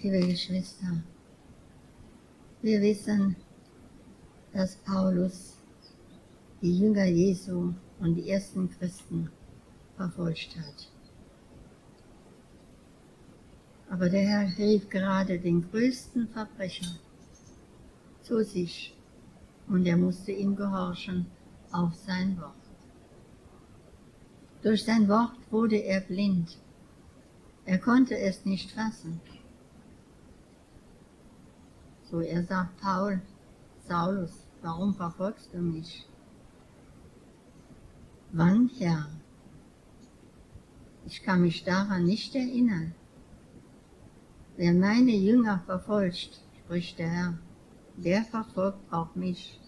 Liebe Geschwister, wir wissen, dass Paulus die Jünger Jesu und die ersten Christen verfolgt hat. Aber der Herr rief gerade den größten Verbrecher zu sich und er musste ihm gehorchen auf sein Wort. Durch sein Wort wurde er blind. Er konnte es nicht fassen. So er sagt, Saulus, warum verfolgst du mich? Wann, Herr? Ich kann mich daran nicht erinnern. Wer meine Jünger verfolgt, spricht der Herr, der verfolgt auch mich.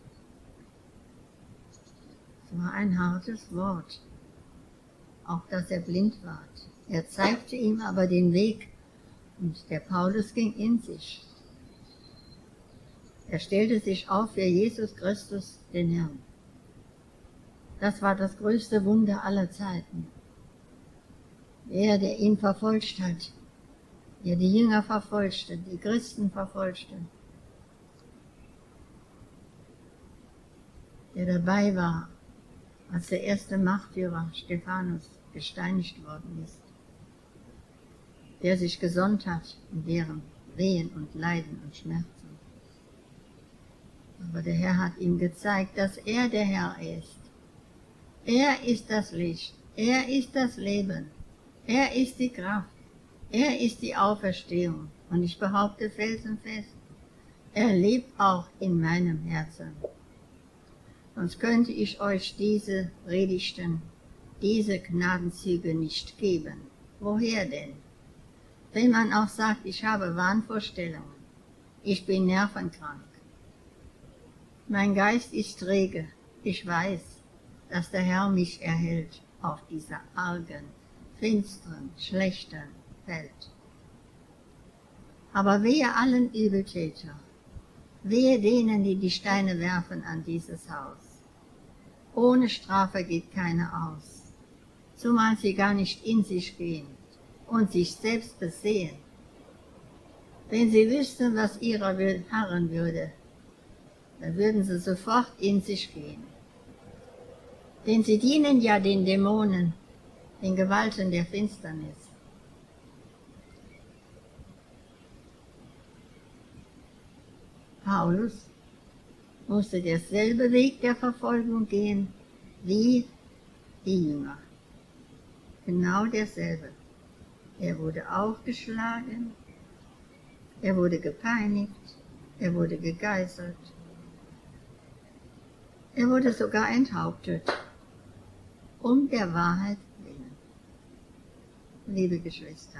Es war ein hartes Wort, auch dass er blind war. Er zeigte ihm aber den Weg und der Paulus ging in sich. Er stellte sich auf für Jesus Christus, den Herrn. Das war das größte Wunder aller Zeiten. Er, der ihn verfolgt hat, der die Jünger verfolgte, die Christen verfolgte, der dabei war, als der erste Märtyrer Stephanus gesteinigt worden ist, der sich gesonnt hat in deren Wehen und Leiden und Schmerzen. Aber der Herr hat ihm gezeigt, dass er der Herr ist. Er ist das Licht, er ist das Leben, er ist die Kraft, er ist die Auferstehung. Und ich behaupte felsenfest, er lebt auch in meinem Herzen. Sonst könnte ich euch diese Predigten, diese Gnadenzüge nicht geben. Woher denn? Wenn man auch sagt, ich habe Wahnvorstellungen, ich bin nervenkrank, mein Geist ist träge, ich weiß, dass der Herr mich erhält auf dieser argen, finsteren, schlechten Welt. Aber wehe allen Übeltäter, wehe denen, die die Steine werfen an dieses Haus. Ohne Strafe geht keiner aus, zumal sie gar nicht in sich gehen und sich selbst besehen. Wenn sie wüssten, was ihrer harren würde, dann würden sie sofort in sich gehen. Denn sie dienen ja den Dämonen, den Gewalten der Finsternis. Paulus musste derselbe Weg der Verfolgung gehen wie die Jünger. Genau derselbe. Er wurde auch geschlagen, er wurde gepeinigt, er wurde gegeißelt, er wurde sogar enthauptet, um der Wahrheit willen. Liebe Geschwister,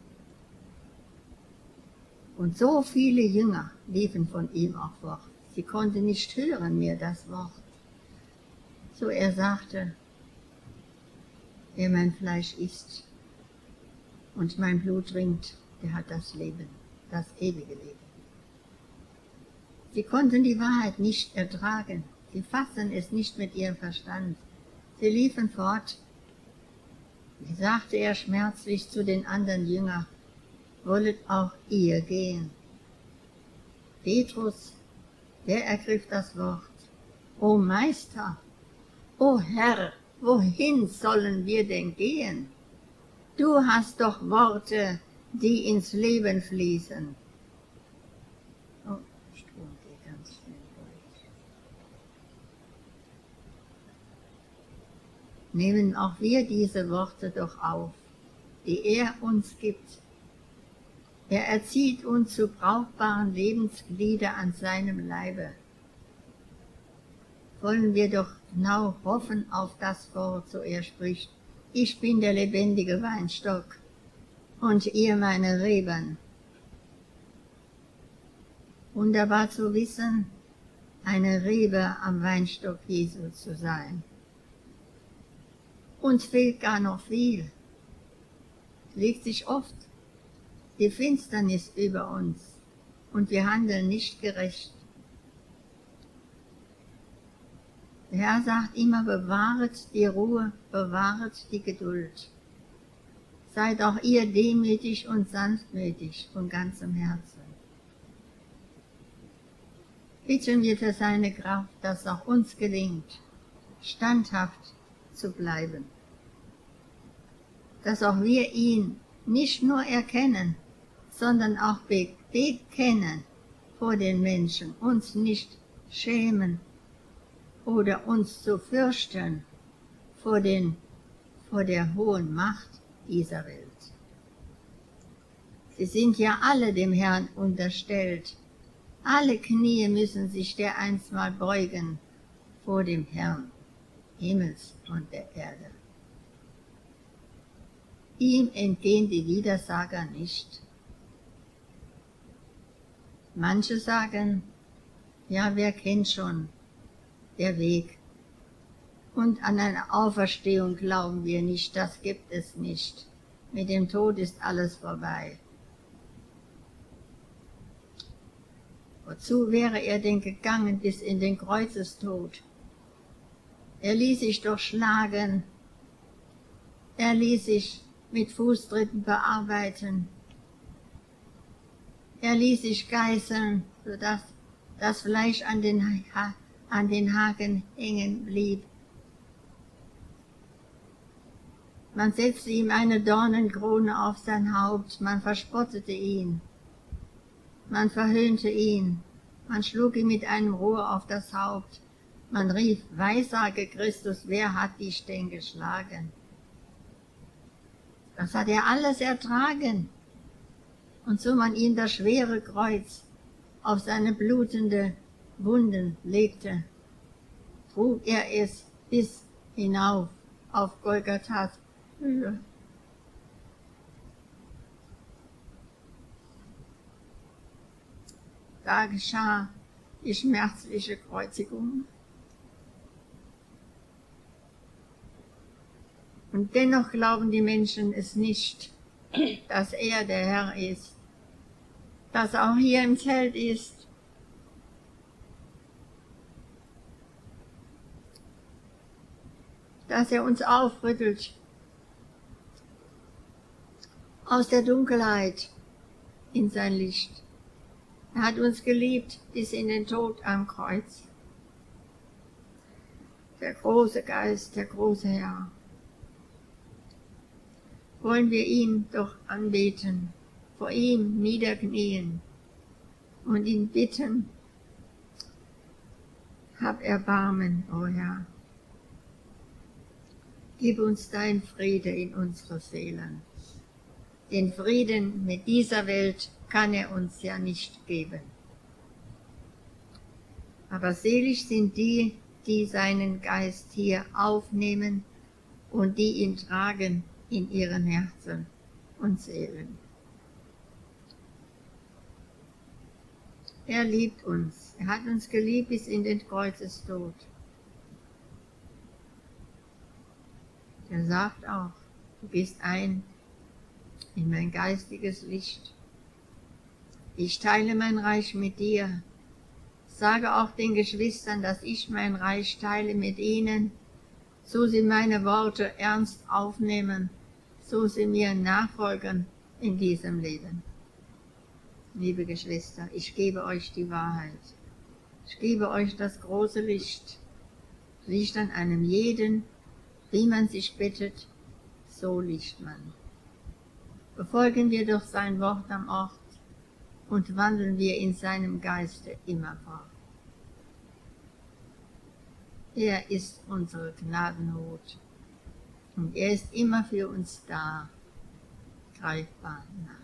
und so viele Jünger liefen von ihm auch fort. Sie konnten nicht hören mehr das Wort. So er sagte, wer mein Fleisch isst und mein Blut trinkt, der hat das Leben, das ewige Leben. Sie konnten die Wahrheit nicht ertragen. Sie fassen es nicht mit ihrem Verstand. Sie liefen fort. Wie sagte er schmerzlich zu den anderen Jüngern, wollet auch ihr gehen. Petrus, der ergriff das Wort. O Meister, o Herr, wohin sollen wir denn gehen? Du hast doch Worte, die ins Leben fließen. Oh, Strom geht ganz schnell durch. Nehmen auch wir diese Worte doch auf, die er uns gibt. Er erzieht uns zu brauchbaren Lebensglieder an seinem Leibe. Wollen wir doch genau hoffen auf das Wort, so er spricht. Ich bin der lebendige Weinstock und ihr meine Reben. Wunderbar zu wissen, eine Rebe am Weinstock Jesu zu sein. Uns fehlt gar noch viel. Es legt sich oft die Finsternis über uns und wir handeln nicht gerecht. Der Herr sagt immer, bewahret die Ruhe, bewahret die Geduld. Seid auch ihr demütig und sanftmütig von ganzem Herzen. Bitten wir für seine Kraft, dass auch uns gelingt, standhaft zu bleiben. Dass auch wir ihn nicht nur erkennen, sondern auch bekennen vor den Menschen, uns nicht schämen oder uns zu fürchten vor der hohen Macht dieser Welt. Sie sind ja alle dem Herrn unterstellt. Alle Knie müssen sich dereinst mal beugen vor dem Herrn, Himmels und der Erde. Ihm entgehen die Widersager nicht. Manche sagen, ja, wer kennt schon der Weg? Und an eine Auferstehung glauben wir nicht, das gibt es nicht. Mit dem Tod ist alles vorbei. Wozu wäre er denn gegangen bis in den Kreuzestod? Er ließ sich doch schlagen, er ließ sich mit Fußtritten bearbeiten, er ließ sich geißeln, sodass das Fleisch an den Haken hängen blieb. Man setzte ihm eine Dornenkrone auf sein Haupt, man verspottete ihn, man verhöhnte ihn, man schlug ihm mit einem Rohr auf das Haupt, man rief, Weissage Christus, wer hat dich denn geschlagen? Das hat er alles ertragen. Und so man ihm das schwere Kreuz auf seine blutende Wunden legte, trug er es bis hinauf auf Golgathas Höhe. Da geschah die schmerzliche Kreuzigung. Und dennoch glauben die Menschen es nicht, dass er der Herr ist, dass er auch hier im Zelt ist. Dass er uns aufrüttelt aus der Dunkelheit in sein Licht. Er hat uns geliebt bis in den Tod am Kreuz. Der große Geist, der große Herr. Wollen wir ihn doch anbeten, vor ihm niederknien und ihn bitten, hab Erbarmen, o Herr. Gib uns dein Friede in unsere Seelen. Den Frieden mit dieser Welt kann er uns ja nicht geben. Aber selig sind die, die seinen Geist hier aufnehmen und die ihn tragen in ihren Herzen und Seelen. Er liebt uns. Er hat uns geliebt bis in den Kreuzestod. Er sagt auch, du gehst ein in mein geistiges Licht. Ich teile mein Reich mit dir. Sage auch den Geschwistern, dass ich mein Reich teile mit ihnen, so sie meine Worte ernst aufnehmen, so sie mir nachfolgen in diesem Leben. Liebe Geschwister, ich gebe euch die Wahrheit. Ich gebe euch das große Licht. Licht an einem jeden, wie man sich bittet, so liegt man. Befolgen wir doch sein Wort am Ort und wandeln wir in seinem Geiste immerfort. Er ist unsere Gnadenhut und er ist immer für uns da, greifbar nah.